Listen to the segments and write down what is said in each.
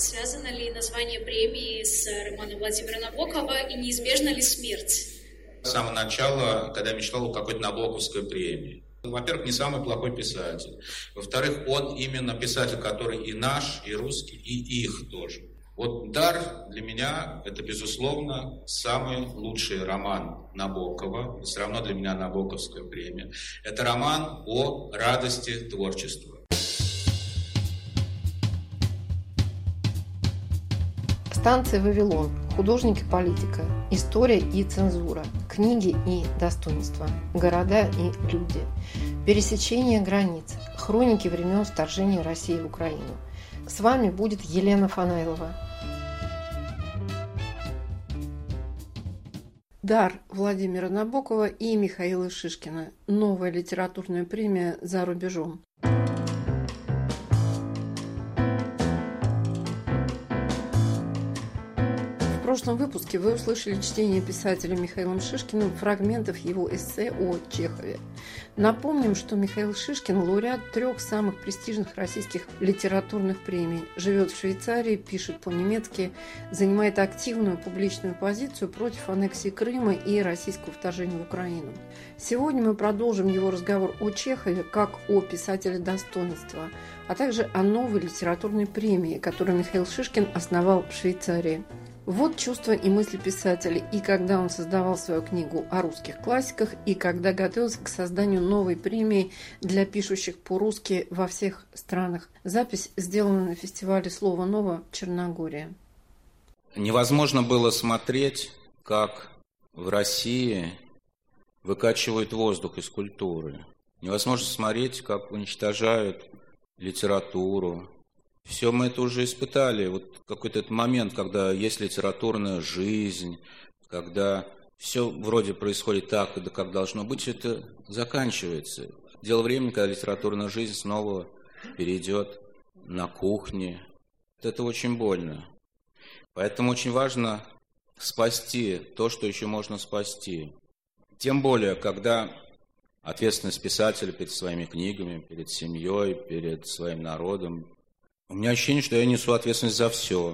Связано ли название премии с романом Владимира Набокова и неизбежна ли смерть? С самого начала, когда я мечтал о какой-то Набоковской премии. Во-первых, не самый плохой писатель. Во-вторых, он именно писатель, который и наш, и русский, и их тоже. Вот «Дар» для меня это, безусловно, самый лучший роман Набокова. Все равно для меня Набоковская премия. Это роман о радости творчества. Станция «Вавилон», художник и политика, история и цензура, книги и достоинства, города и люди, пересечение границ, хроники времен вторжения России в Украину. С вами будет Елена Фанайлова. «Дар» Владимира Набокова и Михаила Шишкина. Новая литературная премия за рубежом. В прошлом выпуске вы услышали чтение писателя Михаилом Шишкиным фрагментов его эссе о Чехове. Напомним, что Михаил Шишкин – лауреат 3 самых престижных российских литературных премий, живет в Швейцарии, пишет по-немецки, занимает активную публичную позицию против аннексии Крыма и российского вторжения в Украину. Сегодня мы продолжим его разговор о Чехове как о писателе достоинства, а также о новой литературной премии, которую Михаил Шишкин основал в Швейцарии. Вот чувства и мысли писателя и когда он создавал свою книгу о русских классиках, и когда готовился к созданию новой премии для пишущих по-русски во всех странах. Запись сделана на фестивале «Слово ново» в Черногории. Невозможно было смотреть, как в России выкачивают воздух из культуры. Невозможно смотреть, как уничтожают литературу. Все мы это уже испытали. Вот какой-то этот момент, когда есть литературная жизнь, когда все вроде происходит так, как должно быть, все это заканчивается. Дело времени, когда литературная жизнь снова перейдет на кухне. Это очень больно. Поэтому очень важно спасти то, что еще можно спасти. Тем более, когда ответственность писателя перед своими книгами, перед семьей, перед своим народом. У меня ощущение, что я несу ответственность за все.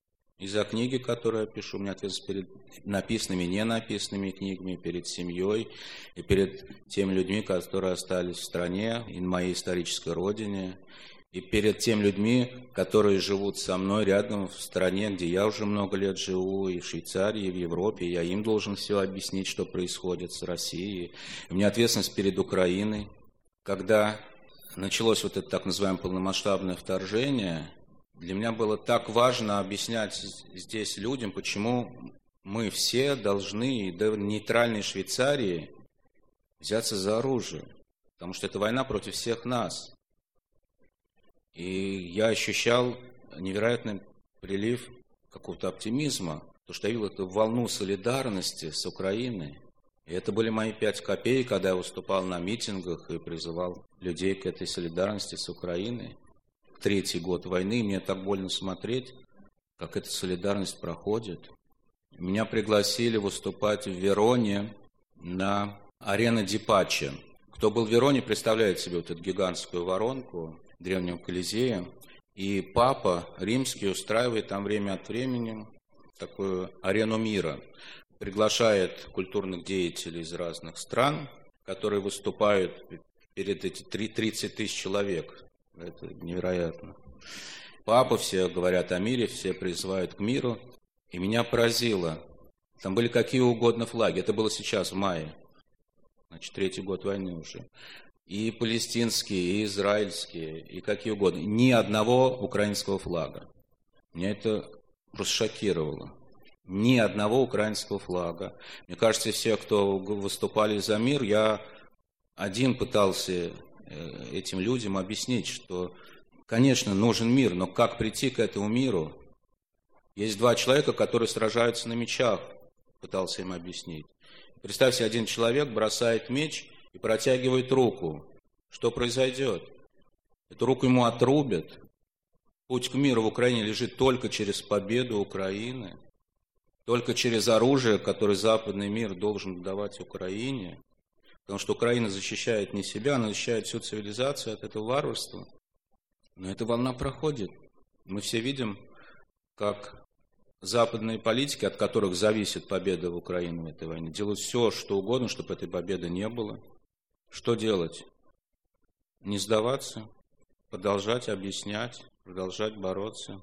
И за книги, которые я пишу, у меня ответственность перед написанными и ненаписанными книгами, перед семьей и перед теми людьми, которые остались в стране и на моей исторической родине, и перед теми людьми, которые живут со мной рядом в стране, где я уже много лет живу, и в Швейцарии, и в Европе. Я им должен все объяснить, что происходит с Россией. У меня ответственность перед Украиной. Когда началось вот это так называемое полномасштабное вторжение, для меня было так важно объяснять здесь людям, почему мы все должны, и до нейтральной Швейцарии, взяться за оружие. Потому что это война против всех нас. И я ощущал невероятный прилив какого-то оптимизма, потому что я видел эту волну солидарности с Украиной. И это были мои 5 копеек, когда я выступал на митингах и призывал людей к этой солидарности с Украиной. 3-й год войны, и мне так больно смотреть, как эта солидарность проходит. Меня пригласили выступать в Вероне на арене Ди Паче. Кто был в Вероне, представляет себе вот эту гигантскую воронку древнего Колизея. И Папа Римский устраивает там время от времени такую арену мира. Приглашает культурных деятелей из разных стран, которые выступают перед эти 30 тысяч человек. Это невероятно. Папа, все говорят о мире, все призывают к миру. И меня поразило. Там были какие угодно флаги. Это было сейчас, в мае. Значит, 3-й год войны уже. И палестинские, и израильские, и какие угодно. Ни одного украинского флага. Меня это просто шокировало. Ни одного украинского флага. Мне кажется, все, кто выступали за мир, я один пытался этим людям объяснить, что, конечно, нужен мир, но как прийти к этому миру? Есть 2 человека, которые сражаются на мечах, пытался им объяснить. Представь себе, один человек бросает меч и протягивает руку. Что произойдет? Эту руку ему отрубят. Путь к миру в Украине лежит только через победу Украины. Только через оружие, которое западный мир должен давать Украине. Потому что Украина защищает не себя, она защищает всю цивилизацию от этого варварства. Но эта волна проходит. Мы все видим, как западные политики, от которых зависит победа в Украине в этой войне, делают все, что угодно, чтобы этой победы не было. Что делать? Не сдаваться, продолжать объяснять, продолжать бороться.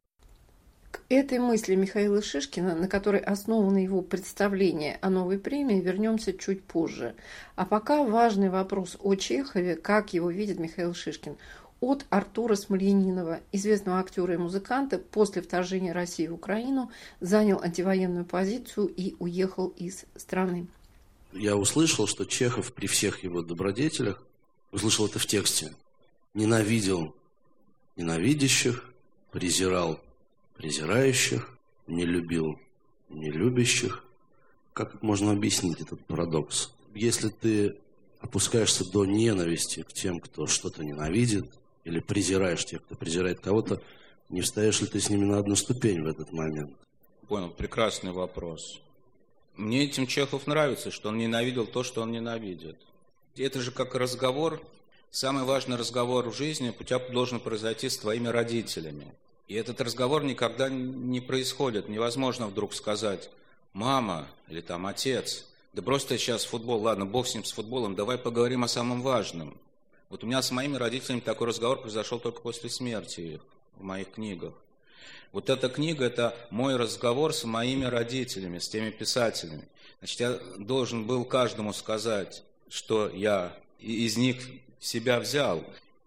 К этой мысли Михаила Шишкина, на которой основано его представление о новой премии, вернемся чуть позже. А пока важный вопрос о Чехове, как его видит Михаил Шишкин. От Артура Смольянинова, известного актера и музыканта, после вторжения России в Украину занял антивоенную позицию и уехал из страны. Я услышал, что Чехов при всех его добродетелях, услышал это в тексте, ненавидел ненавидящих, презирал презирающих, не любил нелюбящих. Как можно объяснить этот парадокс? Если ты опускаешься до ненависти к тем, кто что-то ненавидит, или презираешь тех, кто презирает кого-то, не встаешь ли ты с ними на одну ступень в этот момент? Понял, прекрасный вопрос. Мне этим Чехов нравится, что он ненавидел то, что он ненавидит. Это же как разговор, самый важный разговор в жизни у тебя должен произойти с твоими родителями. И этот разговор никогда не происходит. Невозможно вдруг сказать: мама или там отец, да брось ты сейчас футбол, ладно, бог с ним, с футболом, давай поговорим о самом важном. Вот у меня с моими родителями такой разговор произошел только после смерти их в моих книгах. Вот эта книга – это мой разговор с моими родителями, с теми писателями. Значит, я должен был каждому сказать, что я из них себя взял.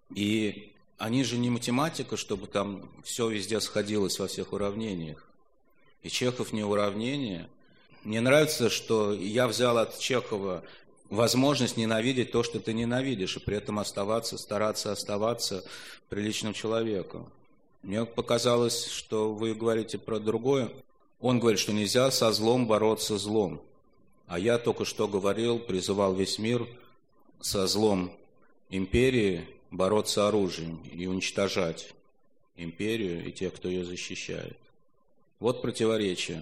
И они же не математика, чтобы там все везде сходилось во всех уравнениях. И Чехов не уравнение. Мне нравится, что я взял от Чехова возможность ненавидеть то, что ты ненавидишь, и при этом стараться оставаться приличным человеком. Мне показалось, что вы говорите про другое. Он говорит, что нельзя со злом бороться злом. А я только что говорил, призывал весь мир со злом империи бороться оружием и уничтожать империю и тех, кто ее защищает. Вот противоречие.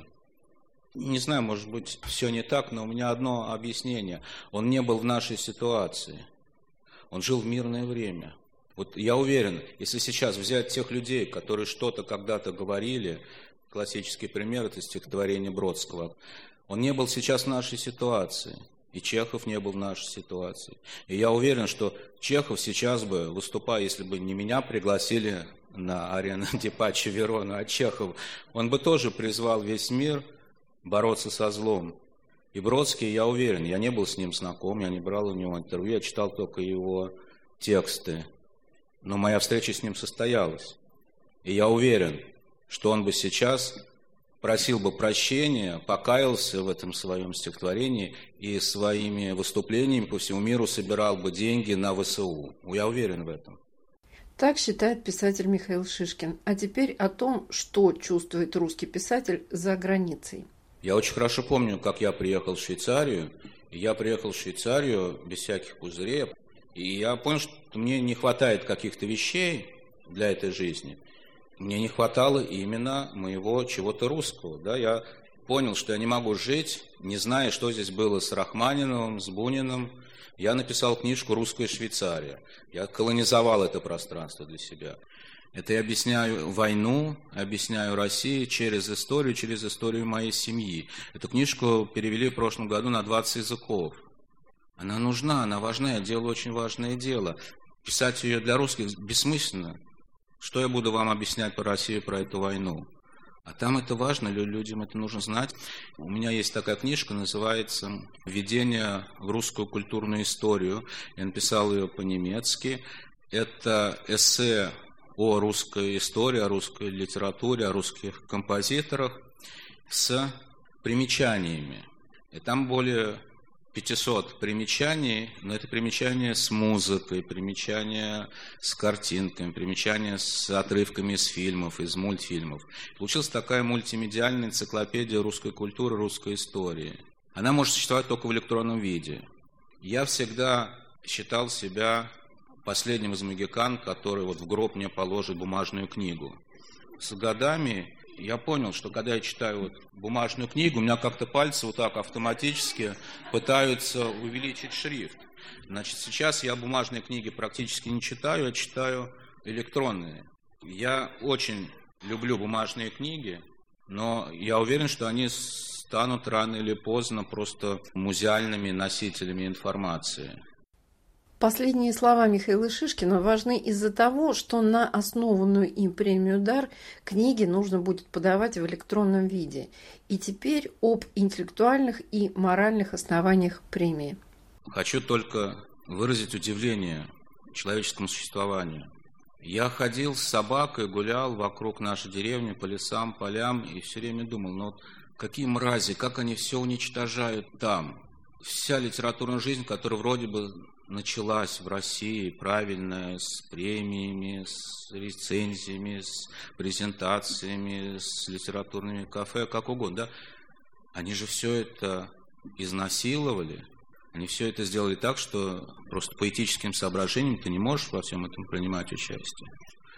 Не знаю, может быть, все не так, но у меня одно объяснение. Он не был в нашей ситуации. Он жил в мирное время. Вот я уверен, если сейчас взять тех людей, которые что-то когда-то говорили, классический пример – это стихотворение Бродского, он не был сейчас в нашей ситуации, и Чехов не был в нашей ситуации. И я уверен, что Чехов сейчас бы, выступая, если бы не меня пригласили на арену Ди Паччо Верона, а Чехов, он бы тоже призвал весь мир бороться со злом. И Бродский, я уверен, я не был с ним знаком, я не брал у него интервью, я читал только его тексты. Но моя встреча с ним состоялась. И я уверен, что он бы сейчас просил бы прощения, покаялся в этом своем стихотворении и своими выступлениями по всему миру собирал бы деньги на ВСУ. Я уверен в этом. Так считает писатель Михаил Шишкин. А теперь о том, что чувствует русский писатель за границей. Я очень хорошо помню, как я приехал в Швейцарию. И я приехал в Швейцарию без всяких пузырей. И я понял, что мне не хватает каких-то вещей для этой жизни. Мне не хватало именно моего чего-то русского. Да? Я понял, что я не могу жить, не зная, что здесь было с Рахманиновым, с Буниным. Я написал книжку «Русская Швейцария». Я колонизовал это пространство для себя. Это я объясняю войну, объясняю Россию через историю моей семьи. Эту книжку перевели в прошлом году на 20 языков. Она нужна, она важна, я делаю очень важное дело. Писать ее для русских бессмысленно. Что я буду вам объяснять про Россию, про эту войну? А там это важно, людям это нужно знать. У меня есть такая книжка, называется «Введение в русскую культурную историю». Я написал ее по-немецки. Это эссе о русской истории, о русской литературе, о русских композиторах с примечаниями. И там более 500 примечаний, но это примечания с музыкой, примечания с картинками, примечания с отрывками из фильмов, из мультфильмов. Получилась такая мультимедиальная энциклопедия русской культуры, русской истории. Она может существовать только в электронном виде. Я всегда считал себя последним из могикан, который вот в гроб мне положит бумажную книгу. С годами я понял, что когда я читаю вот бумажную книгу, у меня как-то пальцы вот так автоматически пытаются увеличить шрифт. Значит, сейчас я бумажные книги практически не читаю, а читаю электронные. Я очень люблю бумажные книги, но я уверен, что они станут рано или поздно просто музеальными носителями информации. Последние слова Михаила Шишкина важны из-за того, что на основанную им премию «Дар» книги нужно будет подавать в электронном виде. И теперь об интеллектуальных и моральных основаниях премии. Хочу только выразить удивление человеческому существованию. Я ходил с собакой, гулял вокруг нашей деревни по лесам, полям и все время думал, какие мрази, как они все уничтожают там. Вся литературная жизнь, которая вроде бы началась в России, правильная, с премиями, с рецензиями, с презентациями, с литературными кафе, как угодно, да? Они же все это изнасиловали, они все это сделали так, что просто по этическим соображениям ты не можешь во всем этом принимать участие.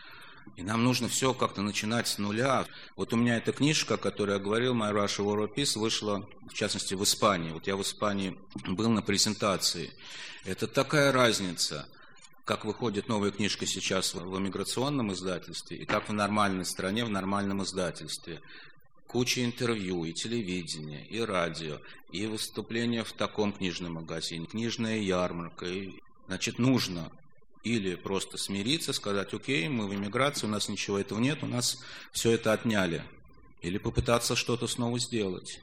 И нам нужно все как-то начинать с нуля. Вот у меня эта книжка, о которой я говорил, My Russia War or Peace, вышла, в частности, в Испании. Вот я в Испании был на презентации. Это такая разница, как выходит новая книжка сейчас в эмиграционном издательстве и как в нормальной стране, в нормальном издательстве. Куча интервью, и телевидение, и радио, и выступления в таком книжном магазине, книжная ярмарка. Значит, нужно или просто смириться, сказать, окей, мы в эмиграции, у нас ничего этого нет, у нас все это отняли. Или попытаться что-то снова сделать.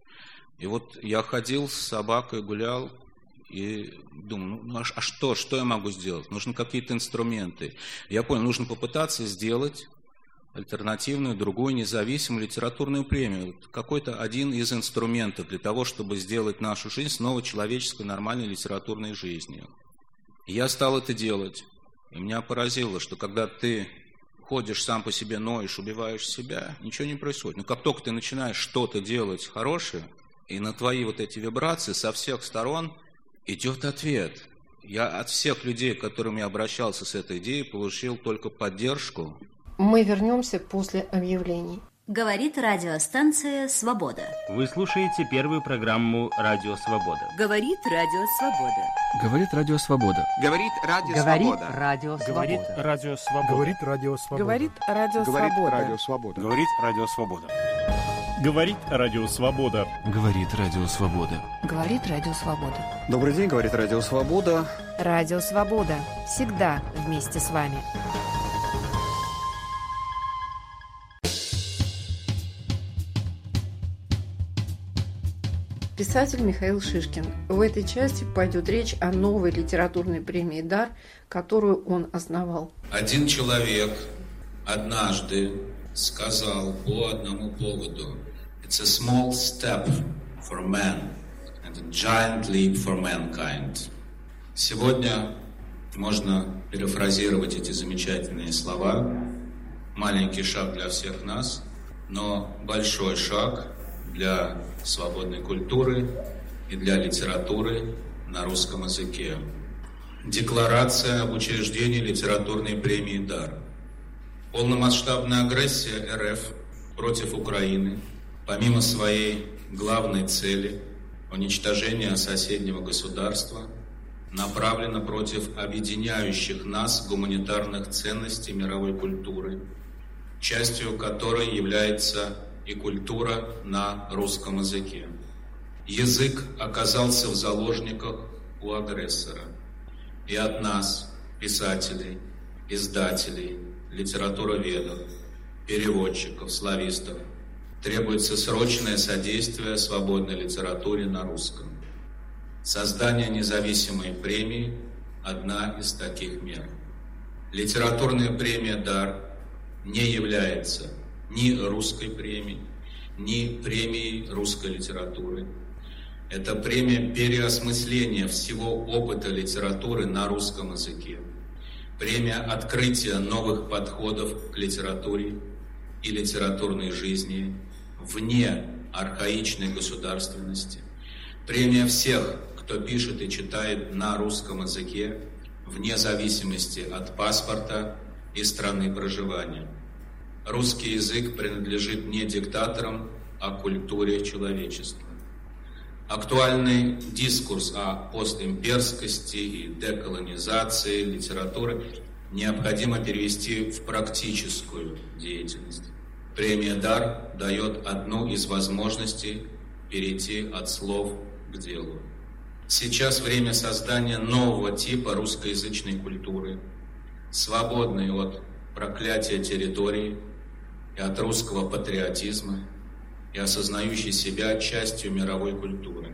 И вот я ходил с собакой, гулял и думал, что я могу сделать? Нужны какие-то инструменты. Я понял, нужно попытаться сделать альтернативную, другую, независимую литературную премию. Какой-то один из инструментов для того, чтобы сделать нашу жизнь снова человеческой, нормальной литературной жизнью. И я стал это делать. И меня поразило, что когда ты ходишь сам по себе, ноешь, убиваешь себя, ничего не происходит. Но как только ты начинаешь что-то делать хорошее, и на твои вот эти вибрации со всех сторон идет ответ. Я от всех людей, к которым я обращался с этой идеей, получил только поддержку. Мы вернемся после объявлений. Говорит радиостанция «Свобода». Вы слушаете первую программу «Радио Свобода». Говорит Радио Свобода. Говорит Радио Свобода. Говорит Радио Свобода. Говорит Радио Свобода. Говорит Радио Свобода. Говорит Радио Свобода. Говорит Радио Свобода. Говорит Радио Свобода. Говорит Радио Свобода. Говорит Радио Свобода. Добрый день, говорит Радио Свобода. Радио Свобода. Всегда вместе с вами. Писатель Михаил Шишкин. В этой части пойдет речь о новой литературной премии «Дар», которую он основал. Один человек однажды сказал по одному поводу: «It's a small step for man and a giant leap for mankind». Сегодня можно перефразировать эти замечательные слова. Маленький шаг для всех нас, но большой шаг для свободной культуры и для литературы на русском языке. Декларация об учреждении литературной премии «Дар». Полномасштабная агрессия РФ против Украины, помимо своей главной цели – уничтожения соседнего государства, направлена против объединяющих нас гуманитарных ценностей мировой культуры, частью которой является и культура на русском языке. Язык оказался в заложниках у агрессора. И от нас, писателей, издателей, литературоведов, переводчиков, славистов, требуется срочное содействие свободной литературе на русском. Создание независимой премии – одна из таких мер. Литературная премия «Дар» не является ни русской премией, ни премией русской литературы. Это премия переосмысления всего опыта литературы на русском языке. Премия открытия новых подходов к литературе и литературной жизни вне архаичной государственности. Премия всех, кто пишет и читает на русском языке, вне зависимости от паспорта и страны проживания. Русский язык принадлежит не диктаторам, а культуре человечества. Актуальный дискурс о постимперскости и деколонизации литературы необходимо перевести в практическую деятельность. Премия «Дар» дает одну из возможностей перейти от слов к делу. Сейчас время создания нового типа русскоязычной культуры, свободной от проклятия территории и от русского патриотизма, и осознающей себя частью мировой культуры.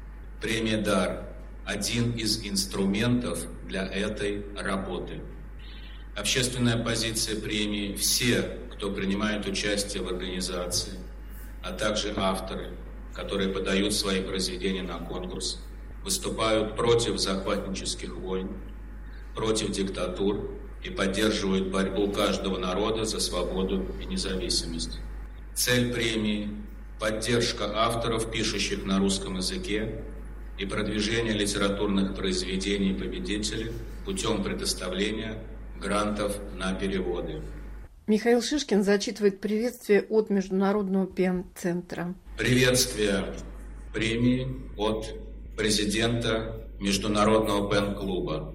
Премия «Дар» – один из инструментов для этой работы. Общественная позиция премии – все, кто принимает участие в организации, а также авторы, которые подают свои произведения на конкурс, выступают против захватнических войн, против диктатур и поддерживают борьбу каждого народа за свободу и независимость. Цель премии – поддержка авторов, пишущих на русском языке, и продвижение литературных произведений победителей путем предоставления грантов на переводы. Михаил Шишкин зачитывает приветствие от Международного пен-центра. Приветствие премии от президента Международного пен-клуба.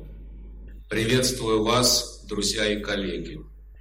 Приветствую вас, друзья и коллеги.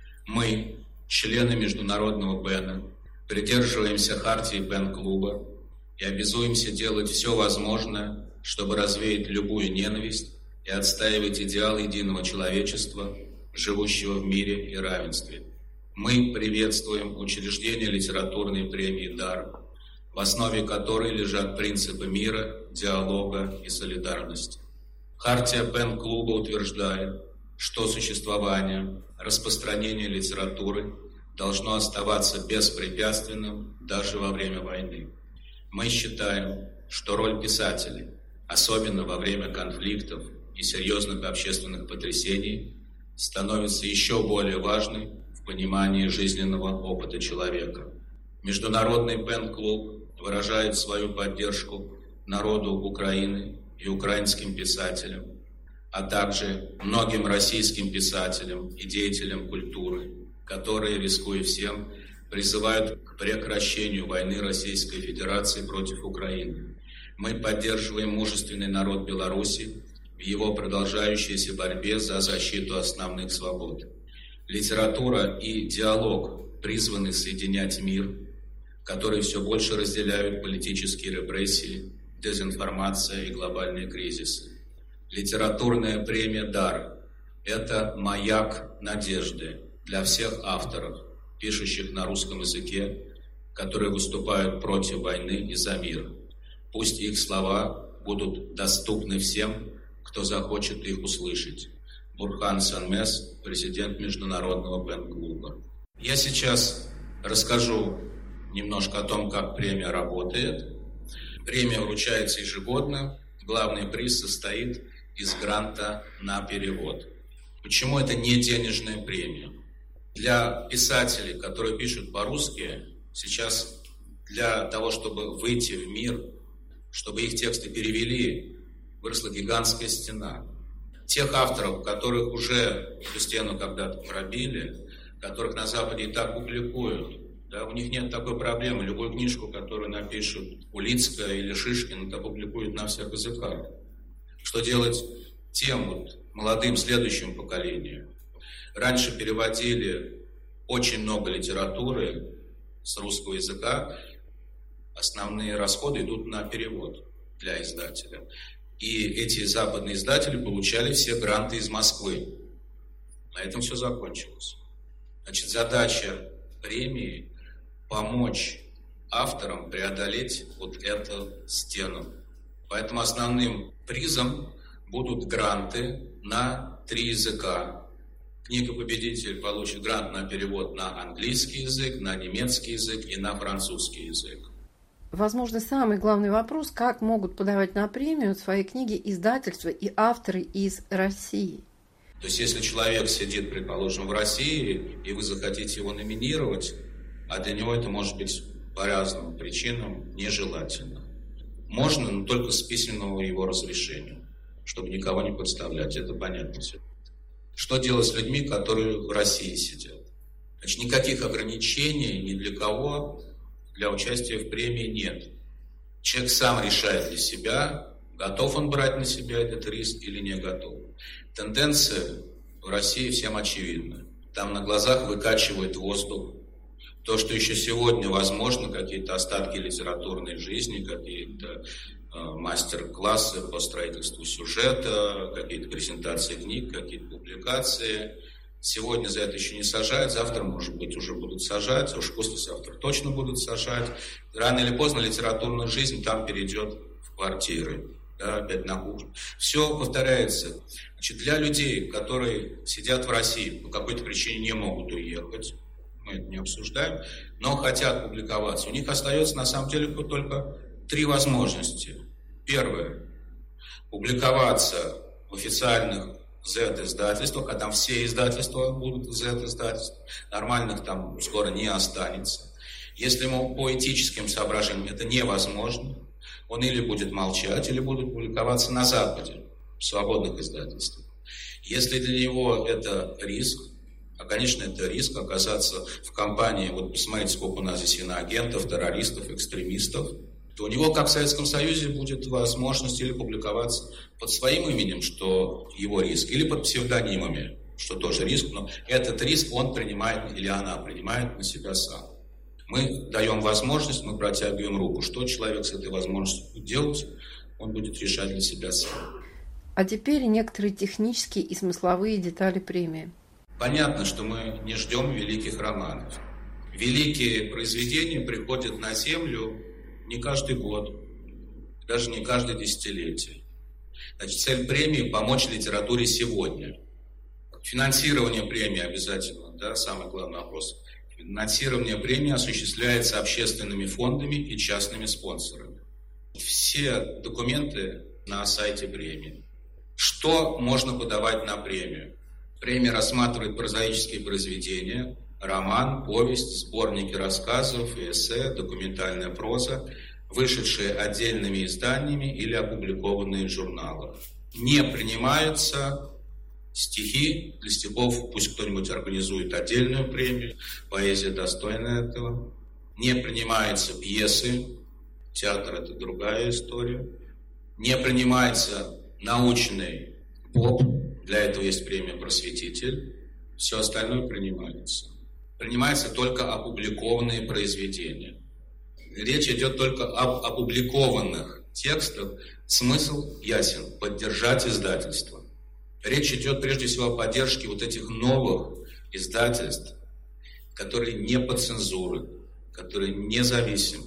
Мы, члены Международного пена, придерживаемся хартии пен-клуба и обязуемся делать все возможное, чтобы развеять любую ненависть и отстаивать идеал единого человечества, живущего в мире и равенстве. Мы приветствуем учреждение литературной премии «Дар», в основе которой лежат принципы мира, диалога и солидарности. Хартия пен-клуба утверждает, что существование, распространение литературы должно оставаться беспрепятственным даже во время войны. Мы считаем, что роль писателей, особенно во время конфликтов и серьезных общественных потрясений, становится еще более важной в понимании жизненного опыта человека. Международный пен-клуб выражает свою поддержку народу Украины и украинским писателям, а также многим российским писателям и деятелям культуры, которые, рискуя всем, призывают к прекращению войны Российской Федерации против Украины. Мы поддерживаем мужественный народ Беларуси в его продолжающейся борьбе за защиту основных свобод. Литература и диалог призваны соединять мир, который все больше разделяют политические репрессии, дезинформация и глобальные кризисы. Литературная премия «Дар» – это маяк надежды для всех авторов, пишущих на русском языке, которые выступают против войны и за мир. Пусть их слова будут доступны всем, кто захочет их услышать. Бурхан Санмес, президент Международного пен-клуба. Я сейчас расскажу немножко о том, как премия работает. Премия вручается ежегодно. Главный приз состоит из гранта на перевод. Почему это не денежная премия? Для писателей, которые пишут по-русски, сейчас для того, чтобы выйти в мир, чтобы их тексты перевели, выросла гигантская стена. Тех авторов, которых уже эту стену когда-то пробили, которых на Западе и так публикуют, да, у них нет такой проблемы. Любую книжку, которую напишут Улицкая или Шишкин, это публикуют на всех языках. Что делать тем вот молодым следующим поколением? Раньше переводили очень много литературы с русского языка. Основные расходы идут на перевод для издателя. И эти западные издатели получали все гранты из Москвы. На этом все закончилось. Значит, задача премии – помочь авторам преодолеть вот эту стену. Поэтому основным призом будут гранты на 3 языка. Книга-победитель получит грант на перевод на английский язык, на немецкий язык и на французский язык. Возможно, самый главный вопрос, как могут подавать на премию свои книги издательства и авторы из России. То есть, если человек сидит, предположим, в России, и вы захотите его номинировать, а для него это может быть по разным причинам нежелательно. Можно, но только с письменного его разрешения, чтобы никого не подставлять, это понятно все. Что делать с людьми, которые в России сидят? Значит, никаких ограничений ни для кого для участия в премии нет. Человек сам решает для себя, готов он брать на себя этот риск или не готов. Тенденция в России всем очевидно. Там на глазах выкачивают воздух. То, что еще сегодня возможно, какие-то остатки литературной жизни, какие-то мастер-классы по строительству сюжета, какие-то презентации книг, какие-то публикации. Сегодня за это еще не сажают, завтра, может быть, уже будут сажать, уж послезавтра точно будут сажать. Рано или поздно литературная жизнь там перейдет в квартиры, да, опять на кухню. Все повторяется. Значит, для людей, которые сидят в России, по какой-то причине не могут уехать, мы это не обсуждаем, но хотят публиковаться, у них остается на самом деле только 3 возможности. Первое – публиковаться в официальных Z-издательствах, а там все издательства будут Z-издательств, нормальных там скоро не останется. Если ему по этическим соображениям это невозможно, он или будет молчать, или будет публиковаться на Западе, в свободных издательствах. Если для него это риск, а, конечно, это риск оказаться в компании, вот посмотрите, сколько у нас здесь иноагентов, террористов, экстремистов, то у него, как в Советском Союзе, будет возможность или публиковаться под своим именем, что его риск, или под псевдонимами, что тоже риск, но этот риск он принимает, или она принимает на себя сам. Мы даем возможность, мы протягиваем руку. Что человек с этой возможностью будет делать, он будет решать для себя сам. А теперь некоторые технические и смысловые детали премии. Понятно, что мы не ждем великих романов. Великие произведения приходят на Землю не каждый год, даже не каждое десятилетие. Значит, цель премии – помочь литературе сегодня. Финансирование премии обязательно, да, самый главный вопрос. Финансирование премии осуществляется общественными фондами и частными спонсорами. Все документы на сайте премии. Что можно подавать на премию? Премия рассматривает прозаические произведения, роман, повесть, сборники рассказов, эссе, документальная проза, вышедшие отдельными изданиями или опубликованные в журналах. Не принимаются стихи. Для стихов пусть кто-нибудь организует отдельную премию. Поэзия достойна этого. Не принимаются пьесы. Театр – это другая история. Не принимается научный поп. Для этого есть премия «Просветитель». Все остальное принимается. Принимаются только опубликованные произведения. Речь идет только об опубликованных текстах. Смысл ясен – поддержать издательство. Речь идет прежде всего о поддержке вот этих новых издательств, которые не под цензурой, которые независимы.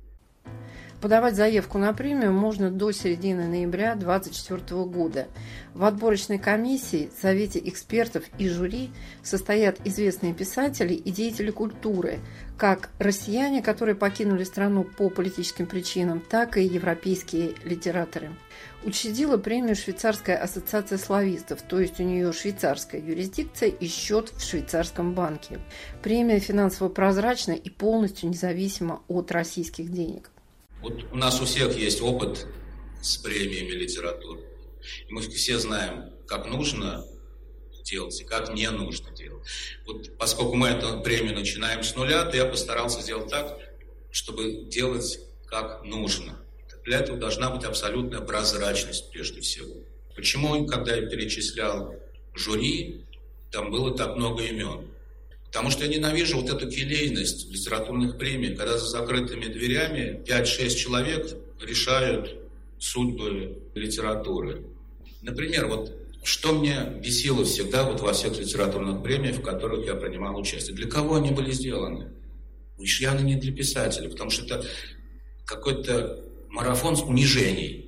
Подавать заявку на премию можно до середины ноября 2024 года. В отборочной комиссии, совете экспертов и жюри состоят известные писатели и деятели культуры, как россияне, которые покинули страну по политическим причинам, так и европейские литераторы. Учредила премию Швейцарская ассоциация славистов, то есть у нее швейцарская юрисдикция и счет в швейцарском банке. Премия финансово прозрачна и полностью независима от российских денег. Вот у нас у всех есть опыт с премиями литературы. И мы все знаем, как нужно делать и как не нужно делать. Вот поскольку мы эту премию начинаем с нуля, то я постарался сделать так, чтобы делать как нужно. Для этого должна быть абсолютная прозрачность прежде всего. Почему, когда я перечислял жюри, там было так много имен? Потому что я ненавижу вот эту келейность в литературных премиях, когда за закрытыми дверями 5-6 человек решают судьбы литературы. Например, вот что мне бесило всегда вот во всех литературных премиях, в которых я принимал участие. Для кого они были сделаны? Уж явно не для писателей, потому что это какой-то марафон унижений,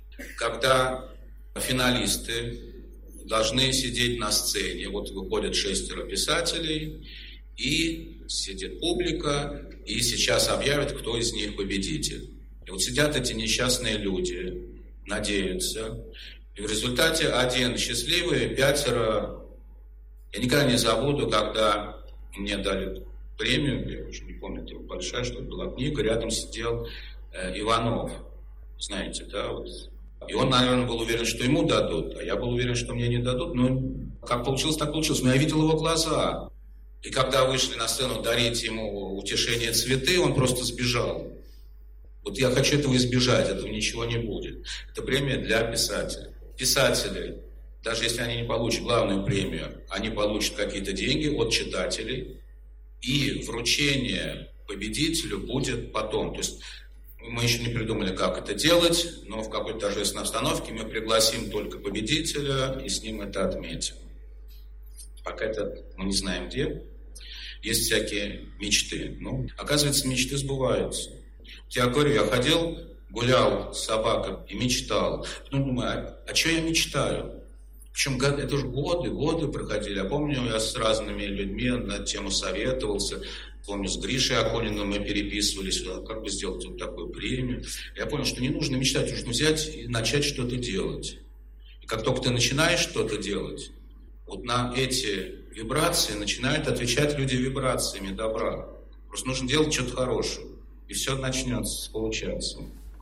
когда финалисты должны сидеть на сцене. Вот выходят 6 писателей, и сидит публика, и сейчас объявят, кто из них победитель. И вот сидят эти несчастные люди, надеются. И в результате один счастливый, 5... Я никогда не забуду, когда мне дали премию, я уже не помню, это большая, что ли, была книга, рядом сидел Иванов. Знаете, да, вот. И он, наверное, был уверен, что ему дадут, а я был уверен, что мне не дадут. Но как получилось, так получилось. Но я видел его глаза. И когда вышли на сцену дарить ему утешение цветы, он просто сбежал. Вот я хочу этого избежать, этого ничего не будет. Это премия для писателей. Писатели даже если они не получат главную премию, они получат какие-то деньги от читателей, и вручение победителю будет потом. То есть мы еще не придумали, как это делать, но в какой-то торжественной обстановке мы пригласим только победителя и с ним это отметим. Пока это мы не знаем где. Есть всякие мечты. Ну, оказывается, мечты сбываются. Я говорю, я ходил, гулял с собакой и мечтал. Ну, думаю, а что я мечтаю? Причем это уже годы проходили. Я помню, я с разными людьми на эту тему советовался. Помню, с Гришей Акониным мы переписывались, как бы сделать вот такую премию. Я понял, что не нужно мечтать, нужно взять и начать что-то делать. И как только ты начинаешь что-то делать, вот на эти вибрации начинают отвечать люди вибрациями добра. Просто нужно делать что-то хорошее, и все начнется получаться.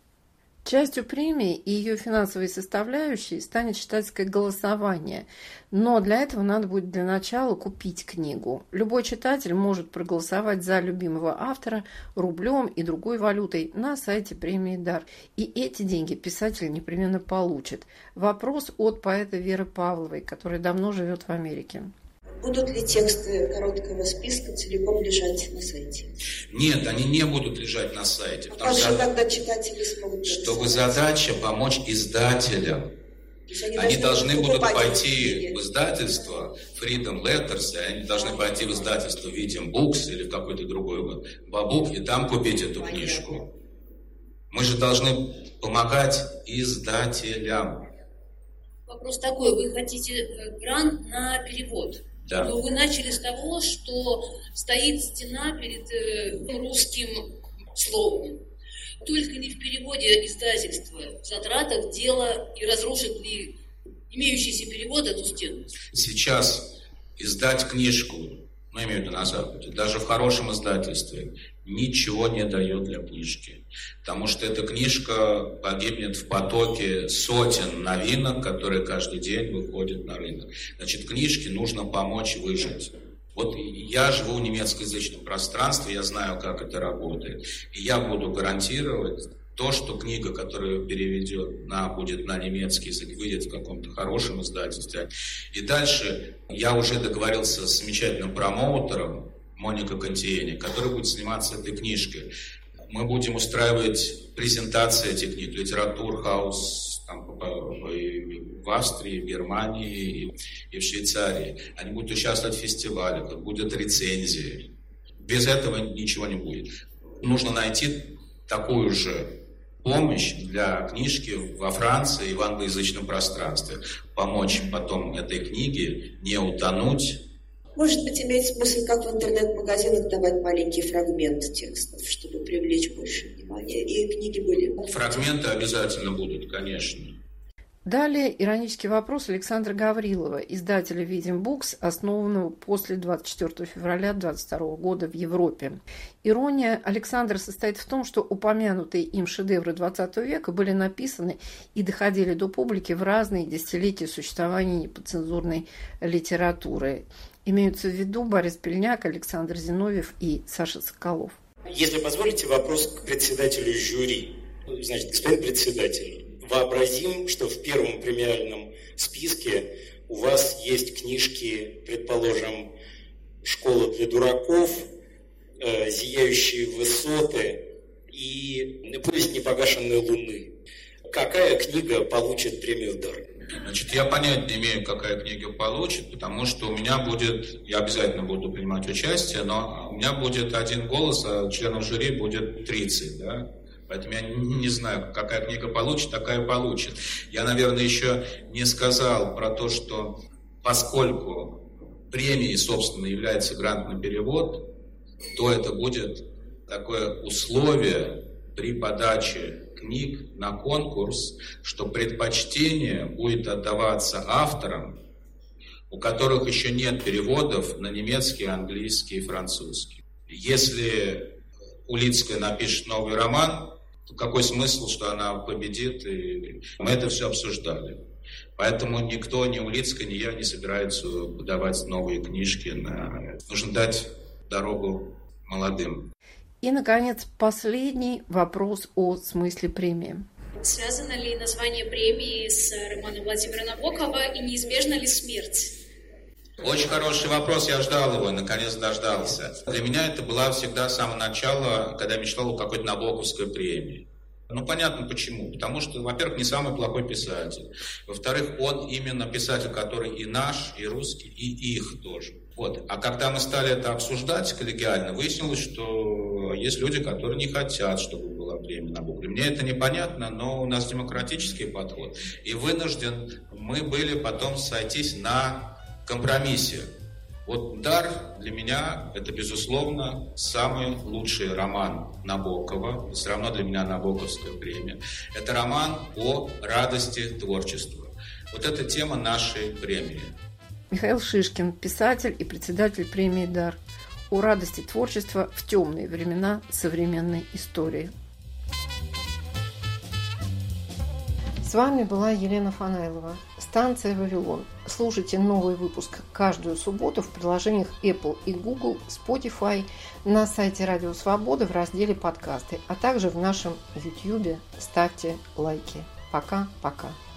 Частью премии и ее финансовой составляющей станет читательское голосование. Но для этого надо будет для начала купить книгу. Любой читатель может проголосовать за любимого автора рублем и другой валютой на сайте премии «Дар». И эти деньги писатель непременно получит. Вопрос от поэта Веры Павловой, которая давно живет в Америке. Будут ли тексты короткого списка целиком лежать на сайте? Нет, они не будут лежать на сайте. Как же тогда читатели смогут... Чтобы задача помочь издателям. Они должны будут пойти в издательство Freedom Letters, они должны пойти в издательство Видим Books или в какой-то другой бабук и там купить эту книжку. Мы же должны помогать издателям. Вопрос такой, вы хотите грант на перевод? Да. Но вы начали с того, что стоит стена перед русским словом. Только ли в переводе издательства, в затратах дела и разрушит ли имеющийся перевод эту стену? Сейчас издать книжку, ну, имею в виду на Западе, даже в хорошем издательстве, ничего не дает для книжки. Потому что эта книжка погибнет в потоке сотен новинок, которые каждый день выходят на рынок. Значит, книжке нужно помочь выжить. Вот я живу в немецкоязычном пространстве, я знаю, как это работает. И я буду гарантировать то, что книга, которую будет на немецкий язык, выйдет в каком-то хорошем издательстве. И дальше я уже договорился с замечательным промоутером Моникой Контиени, который будет заниматься этой книжкой. Мы будем устраивать презентации этих книг, литературхаус в Австрии, в Германии и в Швейцарии. Они будут участвовать в фестивалях, будут рецензии. Без этого ничего не будет. Нужно найти такую же помощь для книжки во Франции и в англоязычном пространстве. Помочь потом этой книге не утонуть. Может быть, имеет смысл, как в интернет-магазинах, давать маленький фрагмент текстов, чтобы привлечь больше внимания, и книги были... Фрагменты обязательно будут, конечно. Далее иронический вопрос Александра Гаврилова, издателя Видим Books, основанного после 24 февраля 2022 года в Европе. Ирония Александра состоит в том, что упомянутые им шедевры XX века были написаны и доходили до публики в разные десятилетия существования неподцензурной литературы. Имеются в виду Борис Пельняк, Александр Зиновьев и Саша Соколов. Если позволите, вопрос к председателю жюри. Значит, господин председатель, вообразим, что в первом премиальном списке у вас есть книжки, предположим, «Школа для дураков», «Зияющие высоты» и «Повесть непогашенной луны». Какая книга получит премию «Дар»? Значит, я понятия не имею, какая книга получит, потому что у меня будет, я обязательно буду принимать участие, но у меня будет один голос, а членов жюри будет 30, да? Поэтому я не знаю, какая книга получит, такая получит. Я, наверное, еще не сказал про то, что поскольку премией, собственно, является грант на перевод, то это будет такое условие при подаче книг на конкурс, что предпочтение будет отдаваться авторам, у которых еще нет переводов на немецкий, английский и французский. Если Улицкая напишет новый роман, то какой смысл, что она победит? И мы это все обсуждали. Поэтому никто, ни Улицкая, ни я не собираются подавать новые книжки. Нужно дать дорогу молодым. И, наконец, последний вопрос о смысле премии. Связано ли название премии с романом Владимира Набокова и неизбежна ли смерть? Очень хороший вопрос, я ждал его, наконец дождался. Для меня это была всегда с самого начала, когда я мечтал о какой-то Набоковской премии. Ну, понятно почему. Потому что, во-первых, не самый плохой писатель. Во-вторых, он именно писатель, который и наш, и русский, и их тоже. Вот. А когда мы стали это обсуждать коллегиально, выяснилось, что есть люди, которые не хотят, чтобы была премия Набокова. Мне это непонятно, но у нас демократический подход. И вынужден мы были потом сойтись на компромиссе. Вот «Дар» для меня это, безусловно, самый лучший роман Набокова. Все равно для меня Набоковская премия. Это роман о радости творчества. Вот это тема нашей премии. Михаил Шишкин, писатель и председатель премии «Дар». О радости творчества в темные времена современной истории. С вами была Елена Фанайлова. Станция «Вавилон». Слушайте новый выпуск каждую субботу в приложениях Apple и Google, Spotify, на сайте Радио Свобода в разделе «Подкасты», а также в нашем YouTube. Ставьте лайки. Пока-пока.